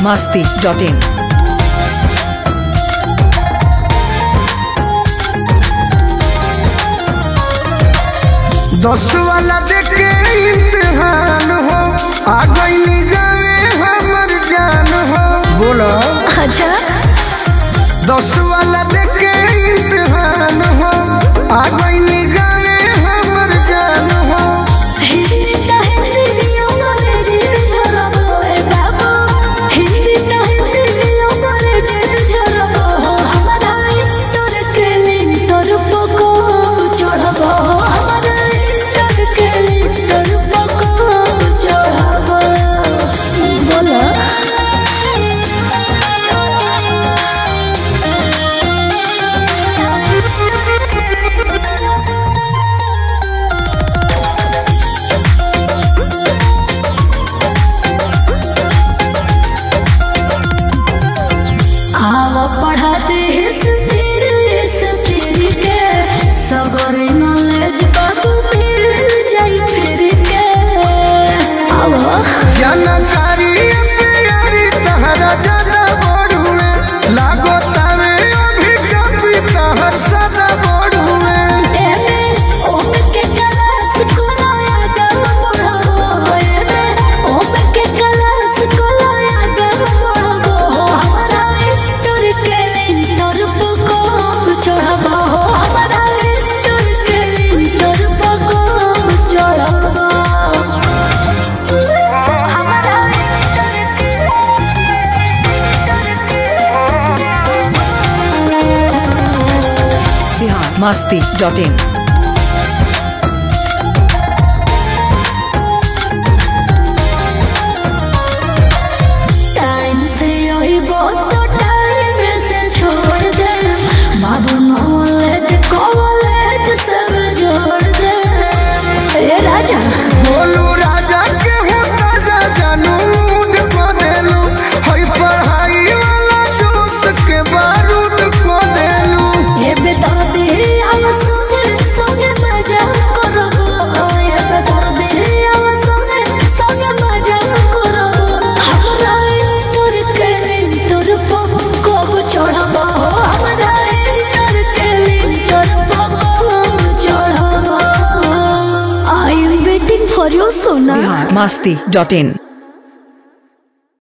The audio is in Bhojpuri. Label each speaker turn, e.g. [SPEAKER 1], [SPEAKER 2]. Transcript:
[SPEAKER 1] biharmasti.in।
[SPEAKER 2] 10 वाला देखे इम्तिहान हो आ गई निगाहे हमर जान हो। बोलो
[SPEAKER 3] अच्छा
[SPEAKER 2] 10 वाला देखे इम्तिहान हो आ गई निगाहे हमर जान हो।
[SPEAKER 3] पढ़ाते के सबर नॉलेज बाबू मिल जाई फिर के
[SPEAKER 2] जानकारी प्यारी तहरा ज्यादा बढ़ुए लागो तावे अभी कभी तहर सदा बढ़ुए।
[SPEAKER 3] एमे ओम के क्लास को लाया गम पढ़ाबो एमे ओम के क्लास को लाया गम पढ़ाबो हमारा इंटर के इंटर पको चढ़ाबो हमारा इंटर के इंटर पको चढ़ाबो हमारा
[SPEAKER 1] biharmasti.in।
[SPEAKER 3] टाइम से यही बहुत टाइम से छोड़ दे बाबू नॉलेज कॉलेज सब जोड़ दे ए राजा
[SPEAKER 2] बोलू राजा के हो ताजा जानू मूड को देलू हई पढ़ाई वाला जोश के बारूद को देलू।
[SPEAKER 3] ये बता दे आव सुने सुने मजा करबो ये बता दे आव सुने सुने मजा करबो हमरा इंटर के इंटर पको चढ़बो हमरा इंटर के इंटर पको चढ़बो I am waiting for your सोना
[SPEAKER 1] biharmasti.in।